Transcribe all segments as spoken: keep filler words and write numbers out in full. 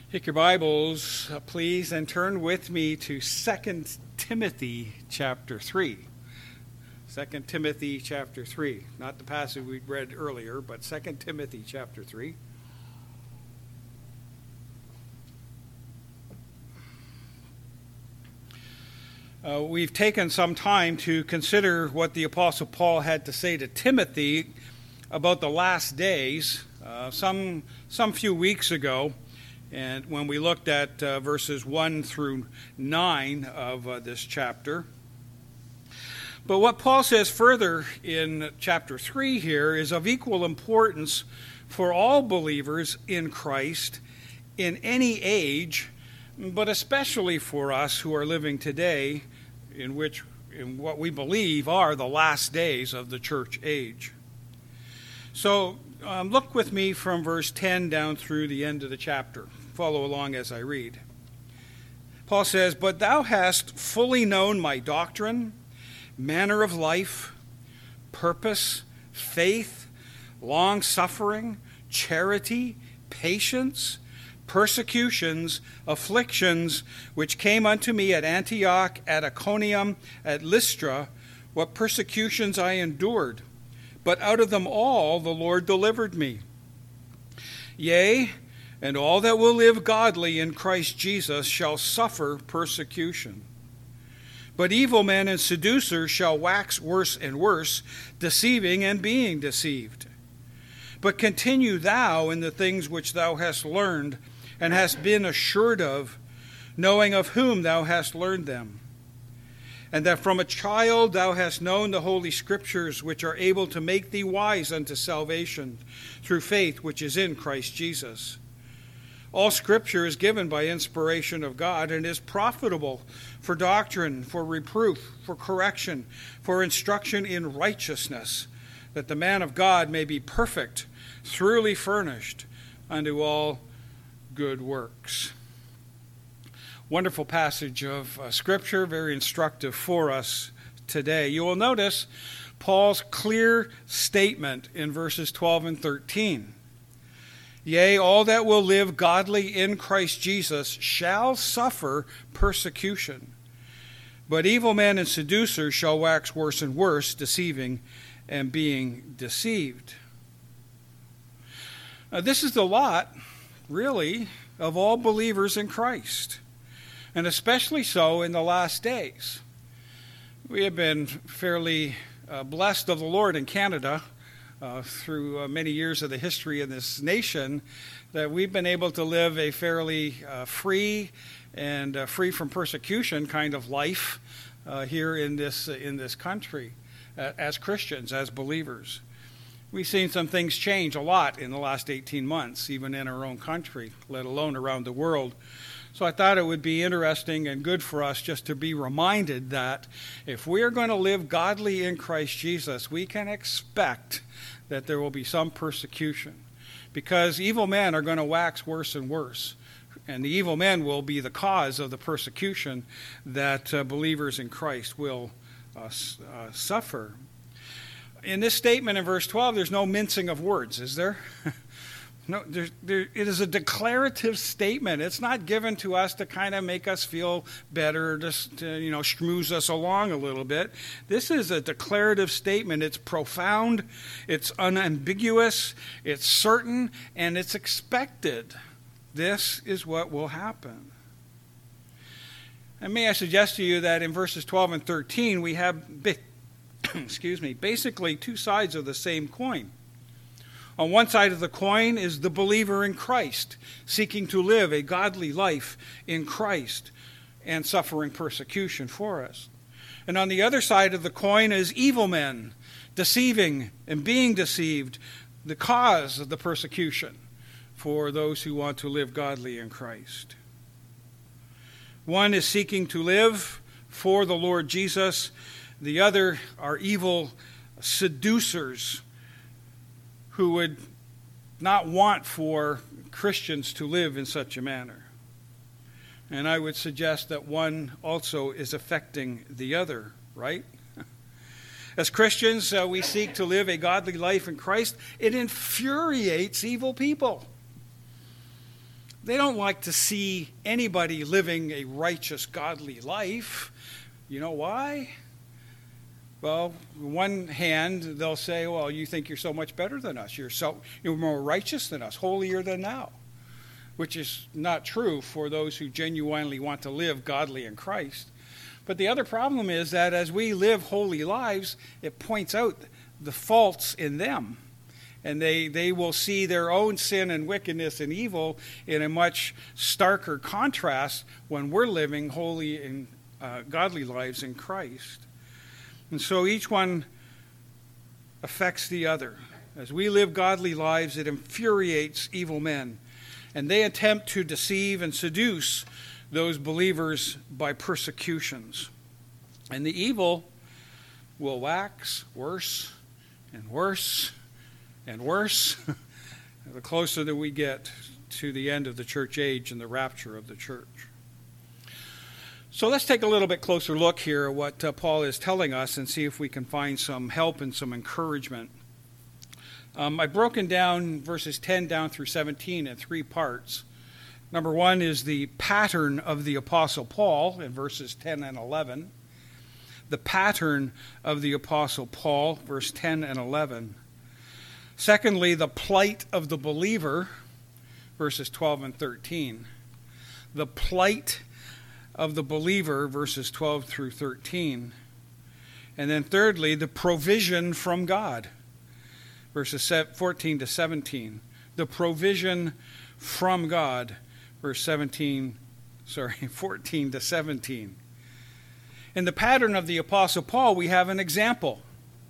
Take your Bibles, uh, please, and turn with me to Second Timothy chapter three. Second Timothy chapter three. Not the passage we read earlier, but Second Timothy chapter three. Uh, we've taken some time to consider what the Apostle Paul had to say to Timothy about the last days uh, some, some few weeks ago. And when we looked at uh, verses one through nine of uh, this chapter. But what Paul says further in chapter three here is of equal importance for all believers in Christ in any age, but especially for us who are living today in which in what we believe are the last days of the church age. So um, look with me from verse ten down through the end of the chapter. Follow along as I read. Paul says, "But thou hast fully known my doctrine, manner of life, purpose, faith, long-suffering, charity, patience, persecutions, afflictions, which came unto me at Antioch, at Iconium, at Lystra, what persecutions I endured. But out of them all the Lord delivered me. Yea, and all that will live godly in Christ Jesus shall suffer persecution. But evil men and seducers shall wax worse and worse, deceiving and being deceived. But continue thou in the things which thou hast learned, and hast been assured of, knowing of whom thou hast learned them. And that from a child thou hast known the holy Scriptures, which are able to make thee wise unto salvation, through faith which is in Christ Jesus. All Scripture is given by inspiration of God, and is profitable for doctrine, for reproof, for correction, for instruction in righteousness, that the man of God may be perfect, thoroughly furnished unto all good works." Wonderful passage of uh, Scripture, very instructive for us today. You will notice Paul's clear statement in verses twelve and thirteen. Yea, all that will live godly in Christ Jesus shall suffer persecution. But evil men and seducers shall wax worse and worse, deceiving and being deceived. Now, this is the lot, really, of all believers in Christ, and especially so in the last days. We have been fairly uh, blessed of the Lord in Canada, Uh, through uh, many years of the history of this nation, that we've been able to live a fairly uh, free and uh, free from persecution kind of life uh, here in this uh, in this country uh, as Christians, as believers. We've seen some things change a lot in the last eighteen months, even in our own country, let alone around the world. So I thought it would be interesting and good for us just to be reminded that if we are going to live godly in Christ Jesus, we can expect that there will be some persecution, because evil men are going to wax worse and worse, and the evil men will be the cause of the persecution that uh, believers in Christ will uh, uh, suffer. In this statement in verse twelve, there's no mincing of words, is there? No, there, there, it is a declarative statement. It's not given to us to kind of make us feel better, or just to, you know, schmooze us along a little bit. This is a declarative statement. It's profound, it's unambiguous, it's certain, and it's expected. This is what will happen. And may I suggest to you that in verses twelve and thirteen, we have, excuse me, basically two sides of the same coin. On one side of the coin is the believer in Christ, seeking to live a godly life in Christ and suffering persecution for us. And on the other side of the coin is evil men, deceiving and being deceived, the cause of the persecution for those who want to live godly in Christ. One is seeking to live for the Lord Jesus. The other are evil seducers who would not want for Christians to live in such a manner. And I would suggest that one also is affecting the other, right? As Christians, uh, we seek to live a godly life in Christ. It infuriates evil people. they don't like to see anybody living a righteous, godly life. You know why? Well, on one hand, they'll say, well, you think you're so much better than us. You're so you're more righteous than us, holier than thou, which is not true for those who genuinely want to live godly in Christ. But the other problem is that as we live holy lives, it points out the faults in them. And they, they will see their own sin and wickedness and evil in a much starker contrast when we're living holy and uh, godly lives in Christ. And so each one affects the other. As we live godly lives, it infuriates evil men. And they attempt to deceive and seduce those believers by persecutions. And the evil will wax worse and worse and worse the closer that we get to the end of the church age and the rapture of the church. So let's take a little bit closer look here at what uh, Paul is telling us and see if we can find some help and some encouragement. Um, I've broken down verses ten down through seventeen in three parts. Number one is the pattern of the Apostle Paul in verses ten and eleven. The pattern of the Apostle Paul, verse ten and eleven. Secondly, the plight of the believer, verses twelve and thirteen. The plight of the believer, verses twelve through thirteen. And then thirdly, the provision from God, verses fourteen to seventeen. The provision from God, verse seventeen, sorry, fourteen to seventeen. In the pattern of the Apostle Paul, we have an example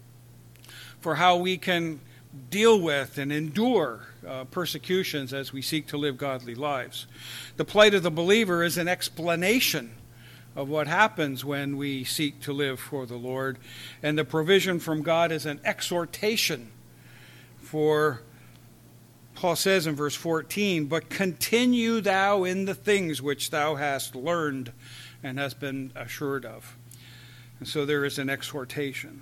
for how we can deal with and endure uh, persecutions as we seek to live godly lives. The plight of the believer is an explanation of what happens when we seek to live for the Lord, and the provision from God is an exhortation. For Paul says in verse fourteen, "But continue thou in the things which thou hast learned and hast been assured of." And so there is an exhortation.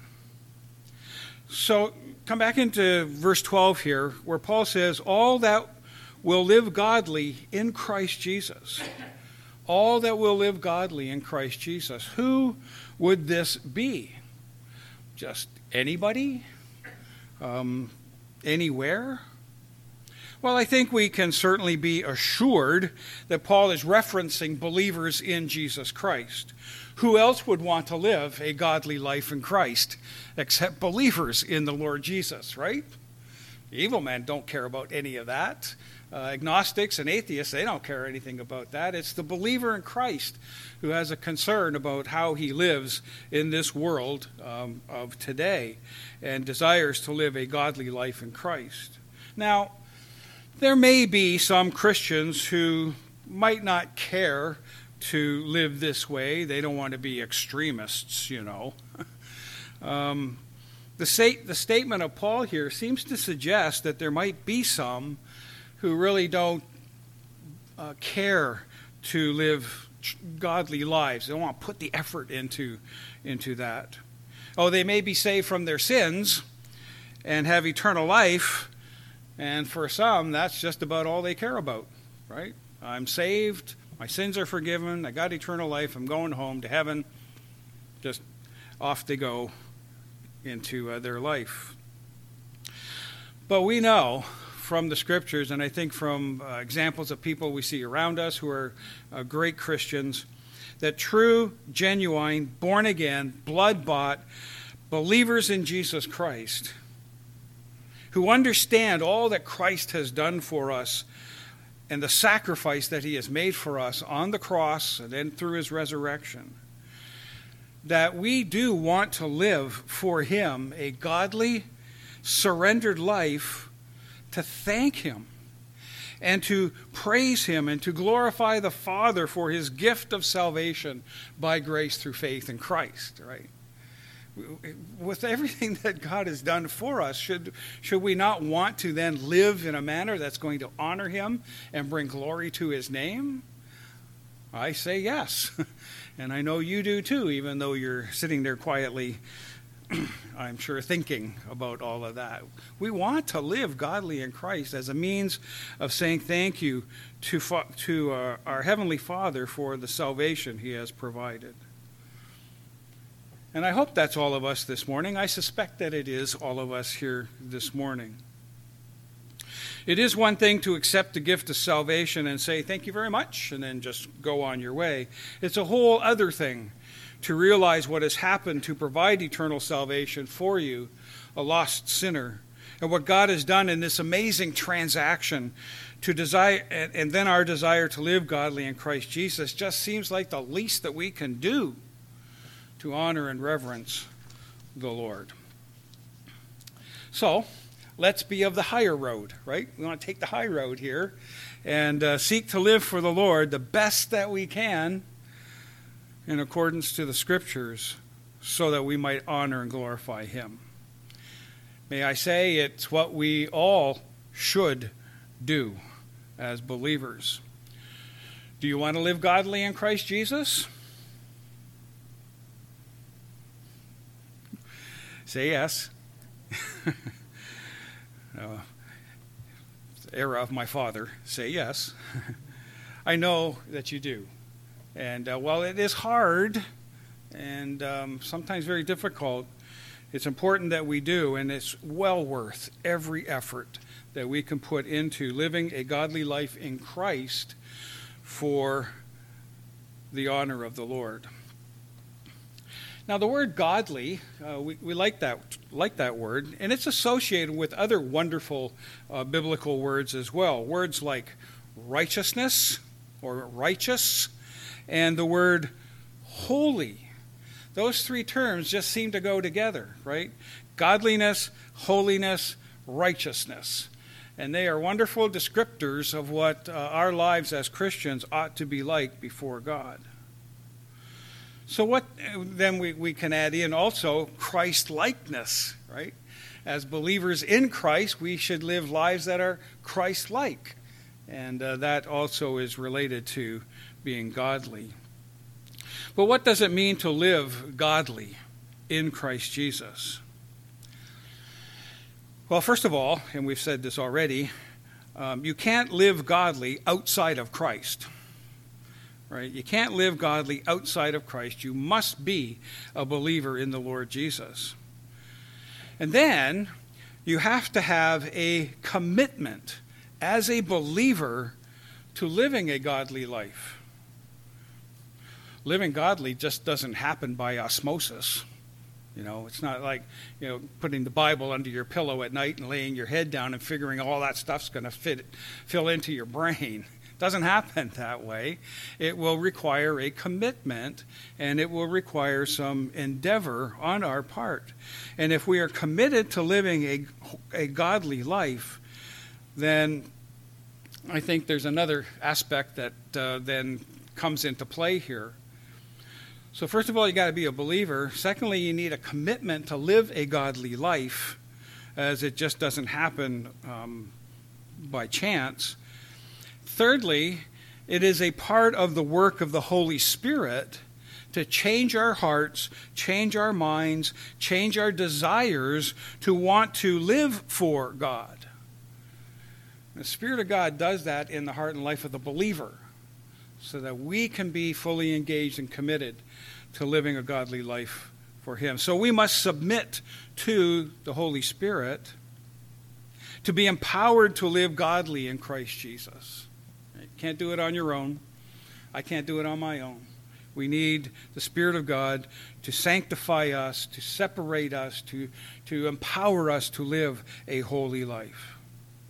So come back into verse twelve here, where Paul says, all that will live godly in Christ Jesus. All that will live godly in Christ Jesus. Who would this be? Just anybody? Um, anywhere? Well, I think we can certainly be assured that Paul is referencing believers in Jesus Christ. Who else would want to live a godly life in Christ except believers in the Lord Jesus, right? Evil men don't care about any of that. Uh, agnostics and atheists, they don't care anything about that. It's the believer in Christ who has a concern about how he lives in this world um, of today and desires to live a godly life in Christ. Now, there may be some Christians who might not care to live this way. They don't want to be extremists, you know. um, the, state, the statement of Paul here seems to suggest that there might be some who really don't uh, care to live godly lives. They don't want to put the effort into, into that. Oh, they may be saved from their sins and have eternal life, and for some, that's just about all they care about, right? I'm saved, my sins are forgiven, I got eternal life, I'm going home to heaven. Just off they go into uh, their life. But we know from the Scriptures, and I think from uh, examples of people we see around us who are uh, great Christians, that true, genuine, born-again, blood-bought believers in Jesus Christ who understand all that Christ has done for us and the sacrifice that he has made for us on the cross and then through his resurrection, that we do want to live for him a godly, surrendered life to thank him and to praise him and to glorify the Father for his gift of salvation by grace through faith in Christ, right? With everything that God has done for us, should, should we not want to then live in a manner that's going to honor him and bring glory to his name? I say yes. And I know you do too, even though you're sitting there quietly I'm sure, thinking about all of that. We want to live godly in Christ as a means of saying thank you to, to our, our Heavenly Father for the salvation He has provided. And I hope that's all of us this morning. I suspect that it is all of us here this morning. It is one thing to accept the gift of salvation and say, thank you very much, and then just go on your way. It's a whole other thing to realize what has happened to provide eternal salvation for you, a lost sinner, and what God has done in this amazing transaction to desire, and, and then our desire to live godly in Christ Jesus just seems like the least that we can do to honor and reverence the Lord. So, let's be of the higher road, right? We want to take the high road here and uh, seek to live for the Lord the best that we can in accordance to the Scriptures so that we might honor and glorify Him. May I say it's what we all should do as believers. Do you want to live godly in Christ Jesus? Say yes. Uh, era of my father, say yes. I know that you do. And uh, while it is hard and um, sometimes very difficult, it's important that we do, and it's well worth every effort that we can put into living a godly life in Christ for the honor of the Lord. Now, the word godly, uh, we, we like that like that word, and it's associated with other wonderful uh, biblical words as well. Words like righteousness or righteous, and the word holy. Those three terms just seem to go together, right? Godliness, holiness, righteousness. And they are wonderful descriptors of what uh, our lives as Christians ought to be like before God. So what then we, we can add in also Christ-likeness, right? As believers in Christ, we should live lives that are Christ-like. And uh, that also is related to being godly. But what does it mean to live godly in Christ Jesus? Well, first of all, and we've said this already, um, you can't live godly outside of Christ. Right? You can't live godly outside of Christ. You must be a believer in the Lord Jesus. And then you have to have a commitment as a believer to living a godly life. Living godly just doesn't happen by osmosis. You know, it's not like, you know, putting the Bible under your pillow at night and laying your head down and figuring all that stuff's going to fit fill into your brain. Doesn't happen that way. It will require a commitment, and it will require some endeavor on our part. And if we are committed to living a, a godly life, then I think there's another aspect that uh, then comes into play here. So first of all, you got to be a believer. Secondly, you need a commitment to live a godly life, as it just doesn't happen um, by chance. Thirdly, it is a part of the work of the Holy Spirit to change our hearts, change our minds, change our desires to want to live for God. The Spirit of God does that in the heart and life of the believer so that we can be fully engaged and committed to living a godly life for Him. So we must submit to the Holy Spirit to be empowered to live godly in Christ Jesus. You can't do it on your own. I can't do it on my own. We need the Spirit of God to sanctify us, to separate us, to, to empower us to live a holy life.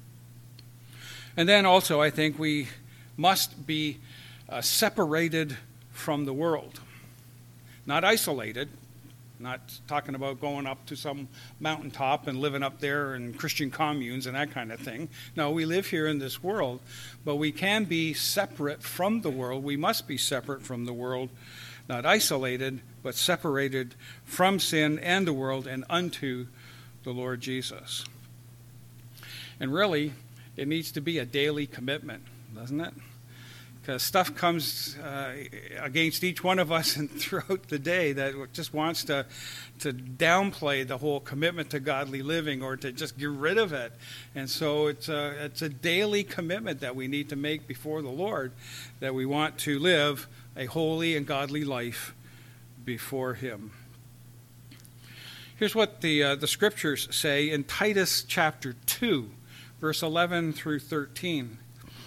And then also, I think we must be uh, separated from the world. Not isolated. Not talking about going up to some mountaintop and living up there in Christian communes and that kind of thing. No, we live here in this world, but we can be separate from the world. We must be separate from the world, not isolated, but separated from sin and the world and unto the Lord Jesus. And really, it needs to be a daily commitment, doesn't it? because stuff comes uh, against each one of us and throughout the day that just wants to to downplay the whole commitment to godly living or to just get rid of it. And so it's a, it's a daily commitment that we need to make before the Lord, that we want to live a holy and godly life before him. Here's what the uh, the scriptures say in Titus chapter two, verse eleven through thirteen.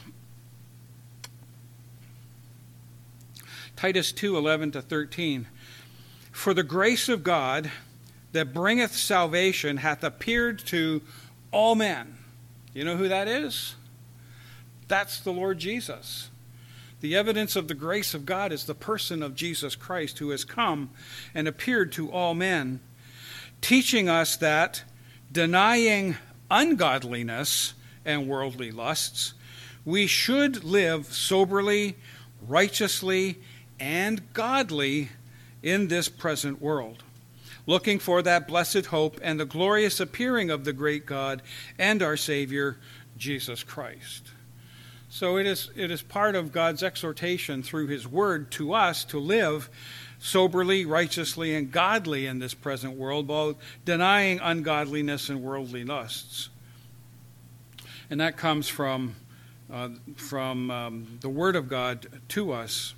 Titus two, eleven to thirteen. For the grace of God that bringeth salvation hath appeared to all men. You know who that is? That's the Lord Jesus. The evidence of the grace of God is the person of Jesus Christ, who has come and appeared to all men, teaching us that, denying ungodliness and worldly lusts, we should live soberly, righteously, and godly in this present world, looking for that blessed hope and the glorious appearing of the great God and our Savior, Jesus Christ. So it is it is part of God's exhortation through his word to us to live soberly, righteously, and godly in this present world, while denying ungodliness and worldly lusts. And that comes from, uh, from um, the word of God to us.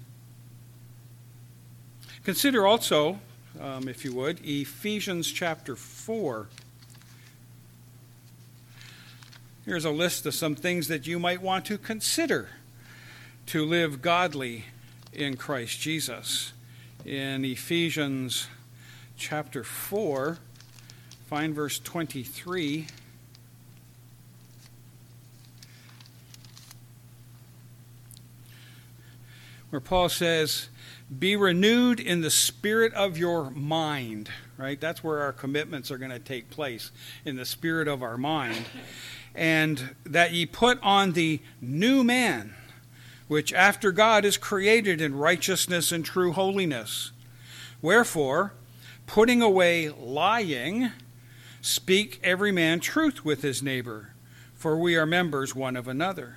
Consider also, um, if you would, Ephesians chapter four. Here's a list of some things that you might want to consider to live godly in Christ Jesus. In Ephesians chapter four, find verse twenty-three. Where Paul says, be renewed in the spirit of your mind, right? That's where our commitments are going to take place, in the spirit of our mind. And that ye put on the new man, which after God is created in righteousness and true holiness. Wherefore, putting away lying, speak every man truth with his neighbor, for we are members one of another.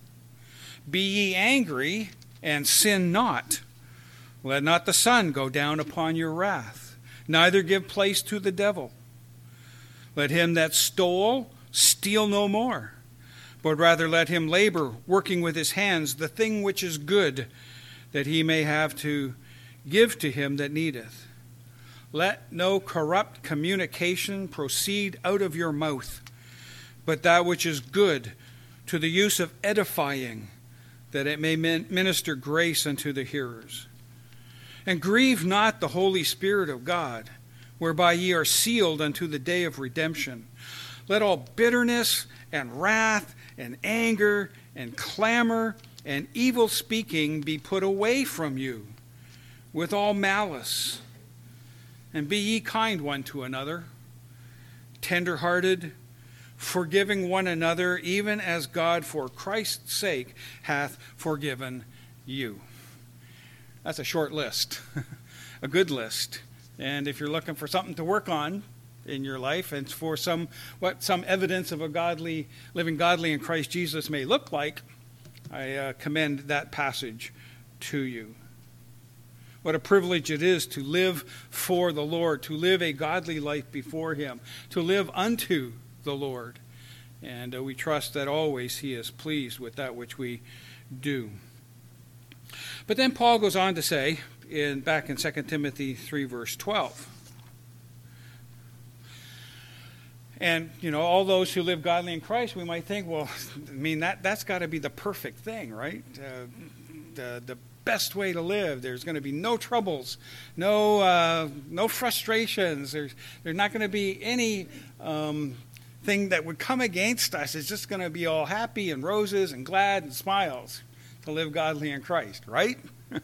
Be ye angry, and sin not. Let not the sun go down upon your wrath, neither give place to the devil. Let him that stole steal no more, but rather let him labor, working with his hands the thing which is good, that he may have to give to him that needeth. Let no corrupt communication proceed out of your mouth, but that which is good, to the use of edifying, that it may minister grace unto the hearers. And grieve not the Holy Spirit of God, whereby ye are sealed unto the day of redemption. Let all bitterness and wrath and anger and clamor and evil speaking be put away from you, with all malice. And be ye kind one to another, tender-hearted, forgiving one another, even as God for Christ's sake hath forgiven you. That's a short list, a good list. And if you're looking for something to work on in your life, and for some what some evidence of a godly, living godly in Christ Jesus may look like, I uh, commend that passage to you. What a privilege it is to live for the Lord, to live a godly life before him, to live unto the Lord. And uh, we trust that always he is pleased with that which we do. But then Paul goes on to say, in back in Second Timothy three, verse twelve, and, you know, all those who live godly in Christ, we might think, well, I mean, that, that's got to be the perfect thing, right? Uh, the, the best way to live. There's going to be no troubles, no uh, no frustrations. There's, there's not going to be any um, thing that would come against us. It's just going to be all happy and roses and glad and smiles to live godly in Christ, right?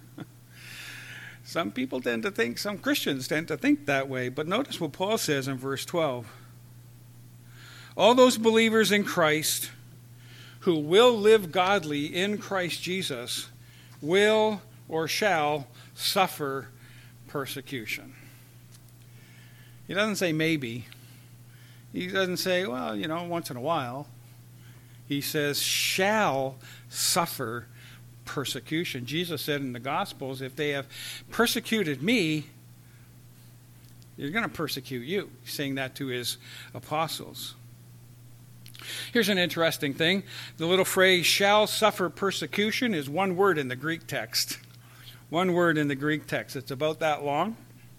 Some people tend to think, some Christians tend to think that way. But notice what Paul says in verse twelve. All those believers in Christ who will live godly in Christ Jesus will or shall suffer persecution. He doesn't say maybe. He doesn't say, well, you know, once in a while. He says shall suffer persecution. Jesus said in the Gospels, if they have persecuted me, you're going to persecute you. He's saying that to his apostles. Here's an interesting thing. The little phrase, shall suffer persecution, is one word in the Greek text. One word in the Greek text. It's about that long.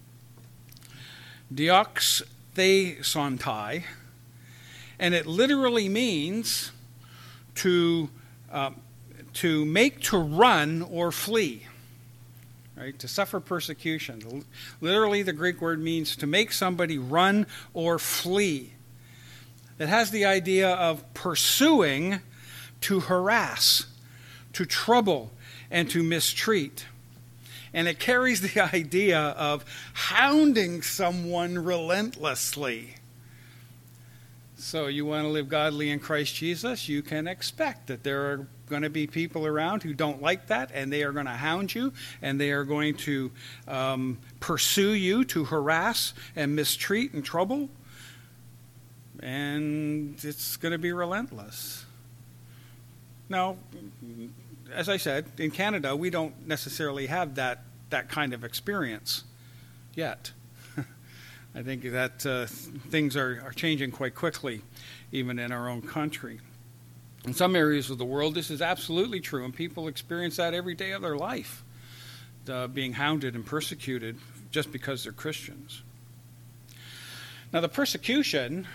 Dioxthesontai. And it literally means to, uh, to make to run or flee. Right? To suffer persecution. Literally, the Greek word means to make somebody run or flee. It has the idea of pursuing, to harass, to trouble, and to mistreat. And it carries the idea of hounding someone relentlessly. So you want to live godly in Christ Jesus, you can expect that there are going to be people around who don't like that, and they are going to hound you, and they are going to um, pursue you, to harass and mistreat and trouble. And it's going to be relentless. Now, as I said, in Canada, we don't necessarily have that, that kind of experience yet. I think that uh, things are, are changing quite quickly, even in our own country. In some areas of the world, this is absolutely true, and people experience that every day of their life, uh, being hounded and persecuted just because they're Christians. Now, the persecution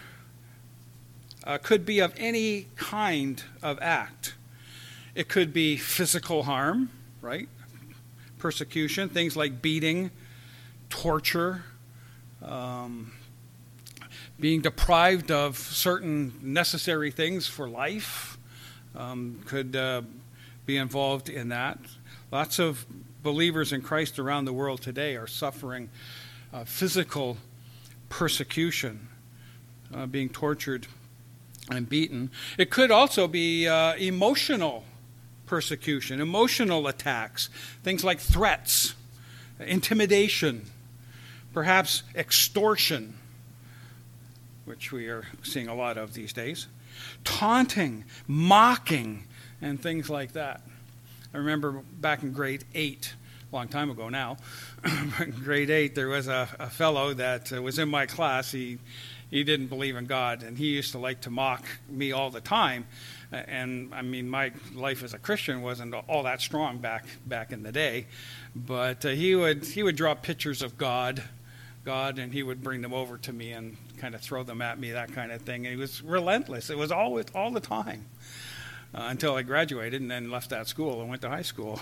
uh, could be of any kind of act. It could be physical harm, right? Persecution, things like beating, torture, Um, being deprived of certain necessary things for life um, could uh, be involved in that. Lots of believers in Christ around the world today are suffering uh, physical persecution, uh, being tortured and beaten. It could also be uh, emotional persecution, emotional attacks, things like threats, intimidation, perhaps extortion, which we are seeing a lot of these days, taunting, mocking, and things like that. I remember back in grade eight, a long time ago now, in grade eight, there was a, a fellow that uh, was in my class. He he didn't believe in God, and he used to like to mock me all the time. And I mean, my life as a Christian wasn't all that strong back back in the day, but uh, he would he would draw pictures of God. God, and he would bring them over to me and kind of throw them at me, that kind of thing. And he was relentless. It was always all the time uh, until I graduated and then left that school and went to high school.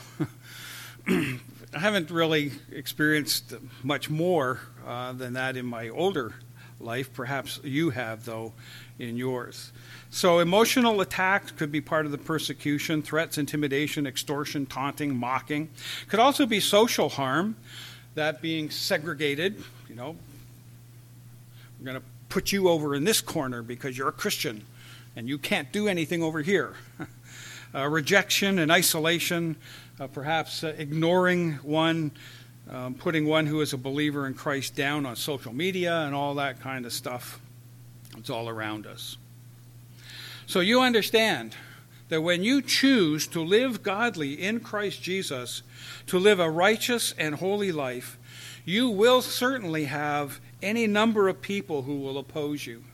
I haven't really experienced much more uh, than that in my older life. Perhaps you have, though, in yours. So emotional attacks could be part of the persecution, threats, intimidation, extortion, taunting, mocking. Could also be social harm, that being segregated. You know, we're going to put you over in this corner because you're a Christian and you can't do anything over here. uh, rejection and isolation, uh, perhaps uh, ignoring one, um, putting one who is a believer in Christ down on social media and all that kind of stuff. It's all around us. So you understand that when you choose to live godly in Christ Jesus, to live a righteous and holy life, you will certainly have any number of people who will oppose you,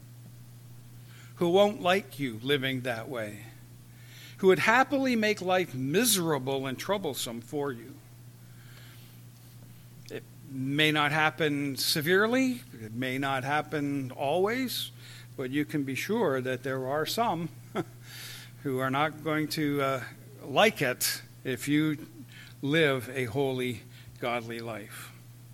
who won't like you living that way, who would happily make life miserable and troublesome for you. It may not happen severely, it may not happen always, but you can be sure that there are some who are not going to uh, like it if you live a holy, godly life.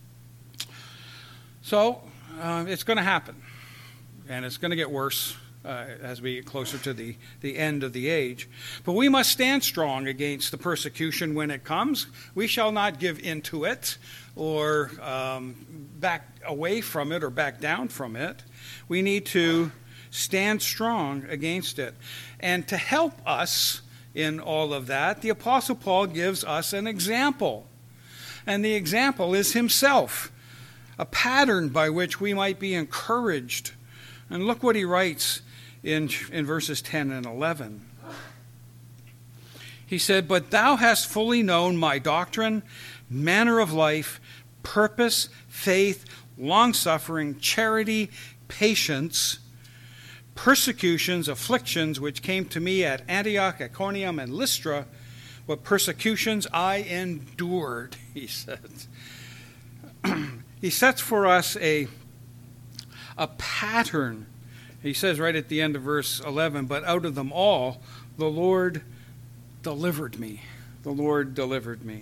So uh, it's going to happen, and it's going to get worse uh, as we get closer to the, the end of the age. But we must stand strong against the persecution when it comes. We shall not give in to it or um, back away from it or back down from it. We need to stand strong against it. And to help us in all of that, the Apostle Paul gives us an example. And the example is himself, a pattern by which we might be encouraged. And look what he writes in, in verses ten and eleven. He said, "But thou hast fully known my doctrine, manner of life, purpose, faith, long-suffering, charity, patience, persecutions, afflictions, which came to me at Antioch, Iconium, and Lystra, what persecutions I endured," he says. He sets for us a, a pattern. He says right at the end of verse eleven, "But out of them all, the Lord delivered me." The Lord delivered me.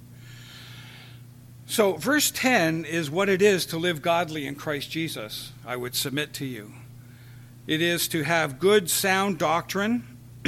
So verse ten is what it is to live godly in Christ Jesus, I would submit to you. It is to have good, sound doctrine,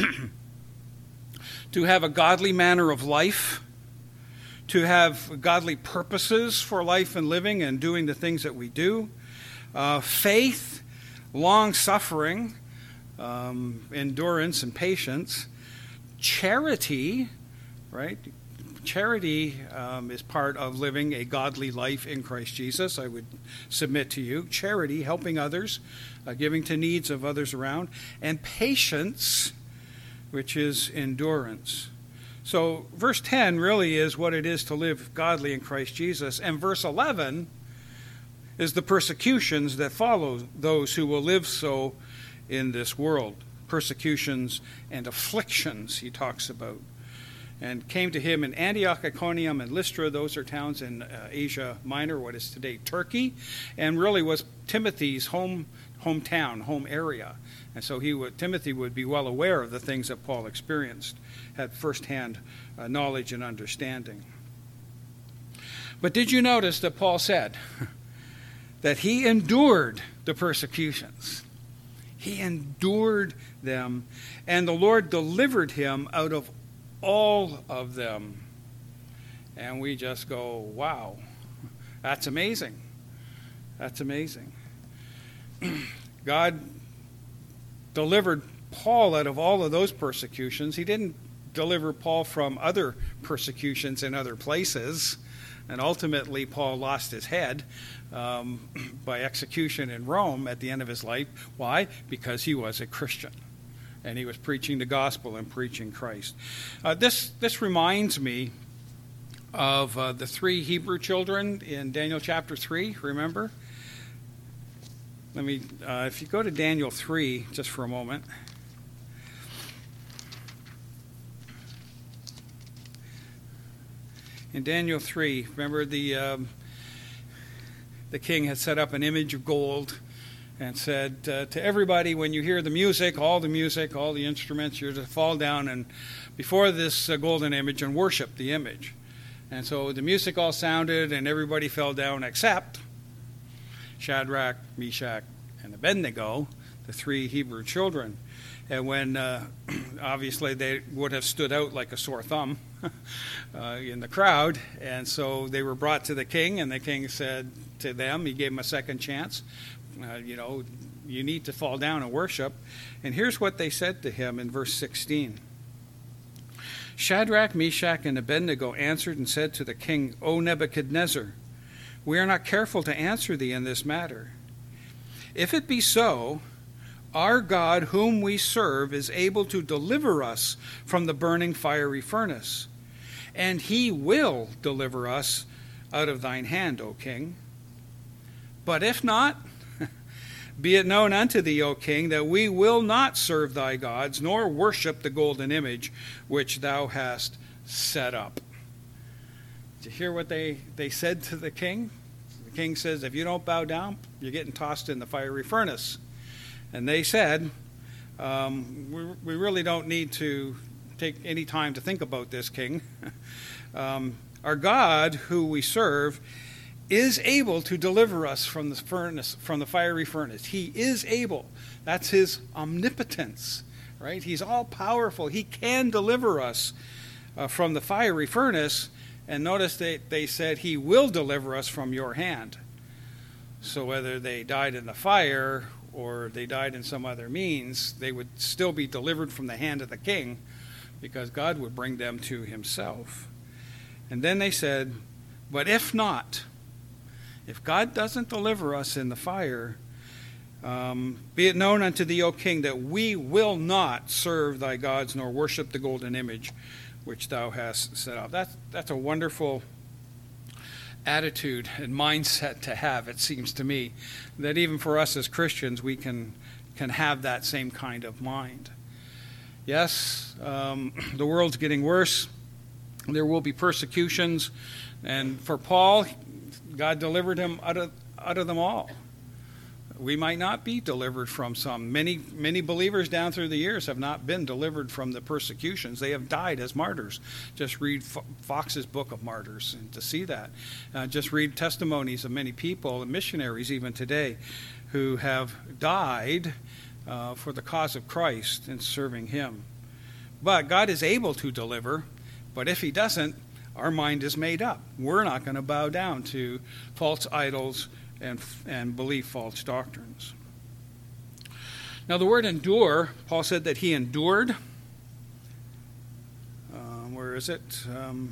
to have a godly manner of life, to have godly purposes for life and living and doing the things that we do, uh, faith, long-suffering, um, endurance and patience, charity, right? Charity um, is part of living a godly life in Christ Jesus, I would submit to you. Charity, helping others, uh, giving to needs of others around, and patience, which is endurance. So verse ten really is what it is to live godly in Christ Jesus, and verse eleven is the persecutions that follow those who will live so in this world. Persecutions and afflictions he talks about. And came to him in Antioch, Iconium, and Lystra. Those are towns in uh, Asia Minor, what is today Turkey, and really was Timothy's home hometown, home area. And so he would, Timothy would be well aware of the things that Paul experienced, had firsthand uh, knowledge and understanding. But did you notice that Paul said that he endured the persecutions? He endured them, and the Lord delivered him out of all of them. And we just go, wow, that's amazing. That's amazing. God delivered Paul out of all of those persecutions. He didn't deliver Paul from other persecutions in other places. And ultimately, Paul lost his head um, by execution in Rome at the end of his life. Why? Because he was a Christian. And he was preaching the gospel and preaching Christ. Uh, this this reminds me of uh, the three Hebrew children in Daniel chapter three, remember? Let me, uh, if you go to Daniel three just for a moment. In Daniel three, remember the um, the king had set up an image of gold and said uh, to everybody, when you hear the music, all the music, all the instruments, you're to fall down and before this uh, golden image and worship the image. And so the music all sounded and everybody fell down except Shadrach, Meshach, and Abednego, the three Hebrew children. And when uh, obviously they would have stood out like a sore thumb uh, in the crowd, and so they were brought to the king, and the king said to them, he gave them a second chance, uh, you know, you need to fall down and worship. And here's what they said to him in verse sixteen. Shadrach, Meshach, and Abednego answered and said to the king, O Nebuchadnezzar, we are not careful to answer thee in this matter. If it be so, our God whom we serve is able to deliver us from the burning fiery furnace, and he will deliver us out of thine hand, O king. But if not, be it known unto thee, O king, that we will not serve thy gods, nor worship the golden image which thou hast set up. Did you hear what they, they said to the king? The king says, if you don't bow down, you're getting tossed in the fiery furnace. And they said, um, we, we really don't need to take any time to think about this, king. um, our God, who we serve, is able to deliver us from the furnace, from the fiery furnace. He is able. That's his omnipotence, right? He's all powerful. He can deliver us uh, from the fiery furnace. And notice that they said he will deliver us from your hand. So whether they died in the fire or they died in some other means, they would still be delivered from the hand of the king, because God would bring them to himself. And then they said, but if not, if God doesn't deliver us in the fire, um, be it known unto thee, O king, that we will not serve thy gods nor worship the golden image which thou hast set up. That's, that's a wonderful attitude and mindset to have, it seems to me, that even for us as Christians, we can, can have that same kind of mind. Yes, um, the world's getting worse. There will be persecutions. And for Paul, God delivered him out of, out of them all. We might not be delivered from some. Many, many believers down through the years have not been delivered from the persecutions. They have died as martyrs. Just read Fox's Book of Martyrs and to see that. Uh, just read testimonies of many people, and missionaries even today, who have died uh, for the cause of Christ and serving him. But God is able to deliver, but if he doesn't, our mind is made up. We're not going to bow down to false idols and and believe false doctrines. Now the word endure, Paul said that he endured. Uh, where is it? Um,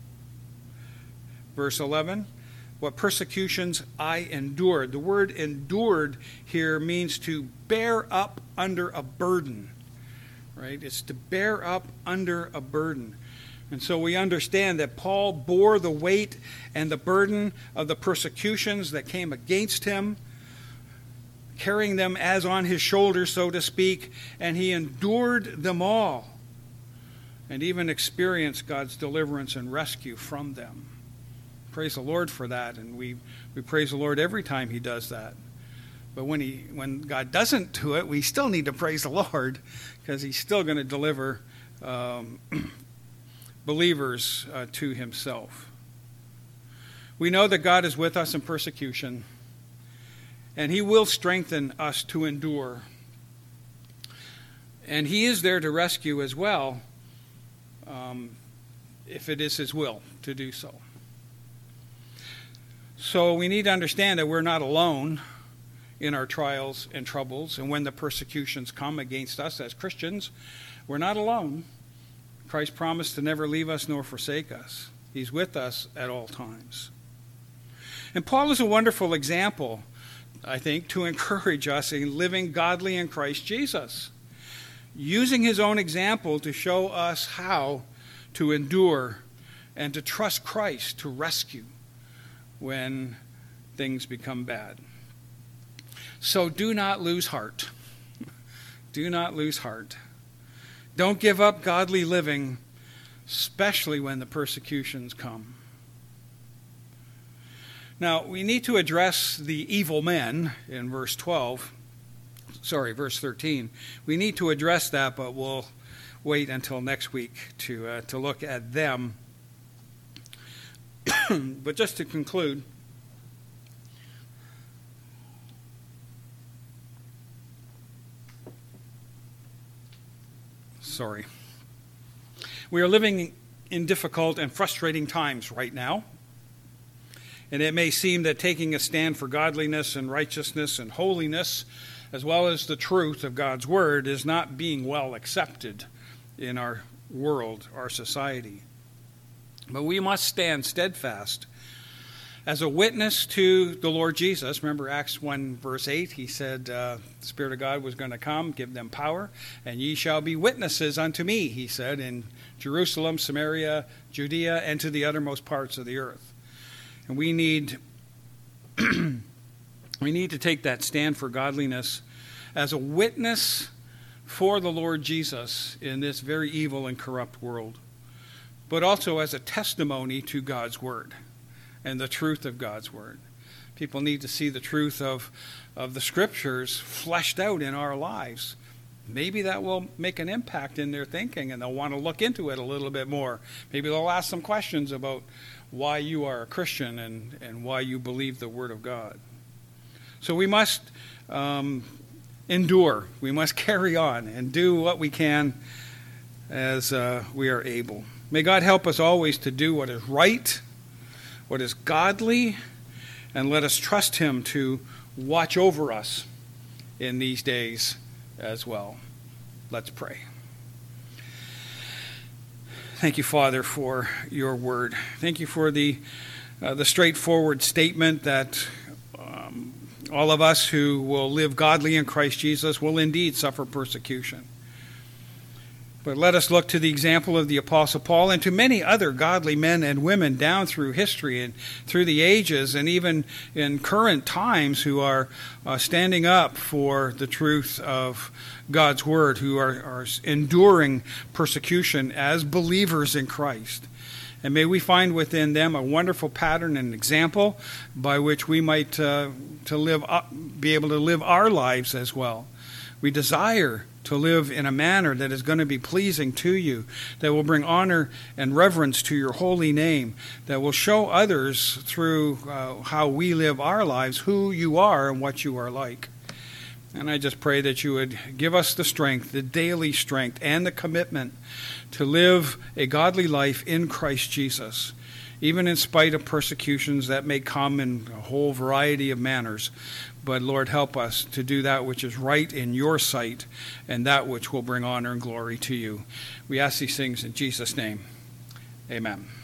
verse eleven. What persecutions I endured. The word endured here means to bear up under a burden. Right? It's to bear up under a burden. And so we understand that Paul bore the weight and the burden of the persecutions that came against him, carrying them as on his shoulders, so to speak, and he endured them all and even experienced God's deliverance and rescue from them. Praise the Lord for that, and we, we praise the Lord every time he does that. But when he when God doesn't do it, we still need to praise the Lord, because he's still going to deliver um believers uh, to himself. We know that God is with us in persecution, and he will strengthen us to endure. And he is there to rescue as well, um, if it is his will to do so. So we need to understand that we're not alone in our trials and troubles, and when the persecutions come against us as Christians, we're not alone. Christ promised to never leave us nor forsake us. He's with us at all times. And Paul is a wonderful example, I think, to encourage us in living godly in Christ Jesus, using his own example to show us how to endure and to trust Christ to rescue when things become bad. So do not lose heart. Do not lose heart. Don't give up godly living, especially when the persecutions come. Now, we need to address the evil men in verse twelve. Sorry, verse thirteen. We need to address that, but we'll wait until next week to uh, to look at them. But just to conclude, Sorry. We are living in difficult and frustrating times right now. And it may seem that taking a stand for godliness and righteousness and holiness, as well as the truth of God's word, is not being well accepted in our world, our society. But we must stand steadfast as a witness to the Lord Jesus. Remember Acts one verse eight, he said uh, the Spirit of God was going to come, give them power, and ye shall be witnesses unto me, he said, in Jerusalem, Samaria, Judea, and to the uttermost parts of the earth. And we need, we need to take that stand for godliness as a witness for the Lord Jesus in this very evil and corrupt world, but also as a testimony to God's word and the truth of God's word. People need to see the truth of, of the scriptures fleshed out in our lives. Maybe that will make an impact in their thinking, and they'll want to look into it a little bit more. Maybe they'll ask some questions about why you are a Christian and, and why you believe the word of God. So we must um, endure. We must carry on and do what we can as uh, we are able. May God help us always to do what is right, what is godly, and let us trust him to watch over us in these days as well. Let's pray. Thank you, Father, for your word. Thank you for the uh, the straightforward statement that um, all of us who will live godly in Christ Jesus will indeed suffer persecution. But let us look to the example of the Apostle Paul and to many other godly men and women down through history and through the ages and even in current times who are uh, standing up for the truth of God's Word, who are, are enduring persecution as believers in Christ. And may we find within them a wonderful pattern and example by which we might uh, to live up, be able to live our lives as well. We desire to live in a manner that is going to be pleasing to you, that will bring honor and reverence to your holy name, that will show others through uh, how we live our lives who you are and what you are like. And I just pray that you would give us the strength, the daily strength, and the commitment to live a godly life in Christ Jesus, even in spite of persecutions that may come in a whole variety of manners. But Lord, help us to do that which is right in your sight and that which will bring honor and glory to you. We ask these things in Jesus' name. Amen.